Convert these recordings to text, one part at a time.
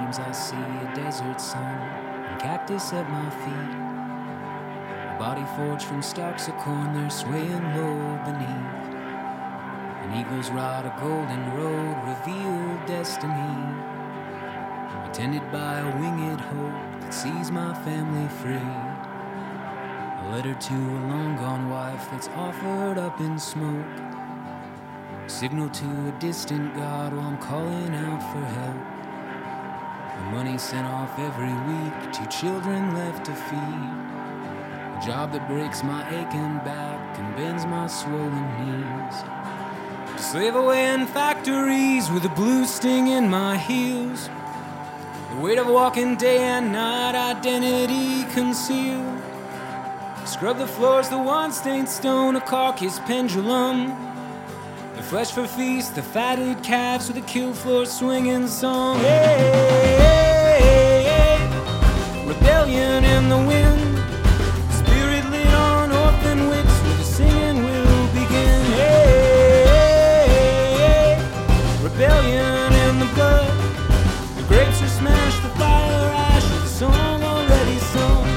dreams I see a desert sun and cactus at my feet. A body forged from stalks of corn, they're swaying low beneath. An eagle's rod, a golden road, revealed destiny. Attended by a winged hope that sees my family free. A letter to a long-gone wife that's offered up in smoke. A signal to a distant God while I'm calling out for help. The money sent off every week, 2 children left to feed. A job that breaks my aching back and bends my swollen knees. To slave away in factories with a blue sting in my heels. The weight of walking day and night, identity concealed. Scrub the floors, the wine-stained stone, a carcass pendulum. The flesh for feast, the fatted calves with a kill floor swinging song. Hey, hey, hey. Rebellion in the wind. Spirit lit on orphan wicks where the singing will begin. Hey, hey, hey. Rebellion in the blood. The grapes are smashed, the fire ash of the song already sung.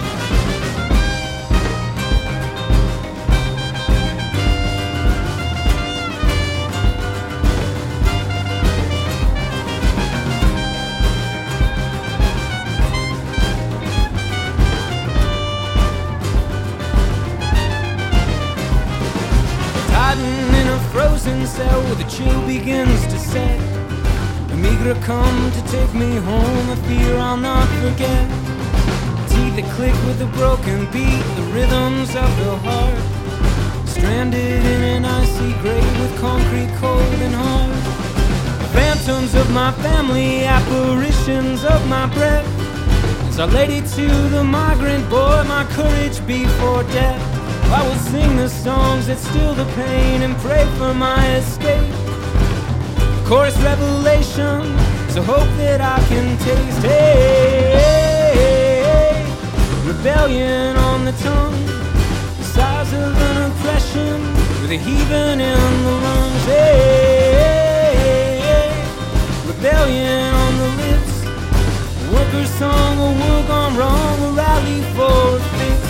In a frozen cell where the chill begins to set. I'm eager to come to take me home, a fear I'll not forget. Teeth that click with a broken beat, the rhythms of the heart. Stranded in an icy grave with concrete cold and hard. Phantoms of my family, apparitions of my breath. As Our Lady to the migrant boy, my courage before death. I will sing the songs that still the pain and pray for my escape. Chorus revelation is a hope that I can taste. Hey, hey, hey. Rebellion on the tongue, the size of an oppression with a heaving in the lungs. Hey, hey, hey. Rebellion on the lips, a worker's song, a war gone wrong, a rally for a fix.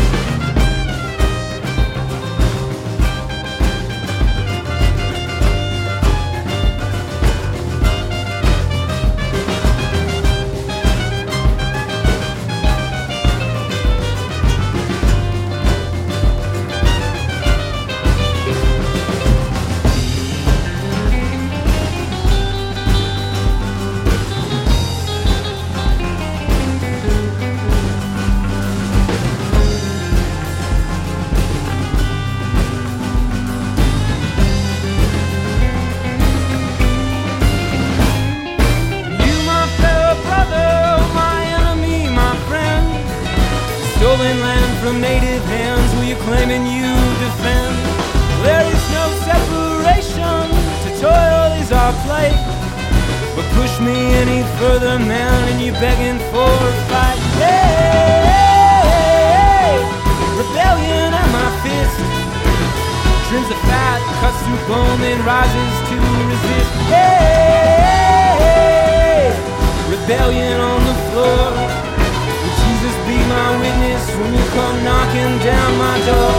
Stolen land from native hands, will you claim and you defend? There is no separation, to toil is our plight. But push me any further, man, and you're begging for a fight. Hey, hey, hey. Rebellion at my fist trims the fat, cuts through bone, then rises to resist. Hey, hey, hey. Rebellion on the floor. Jesus, be my witness when you come knocking down my door.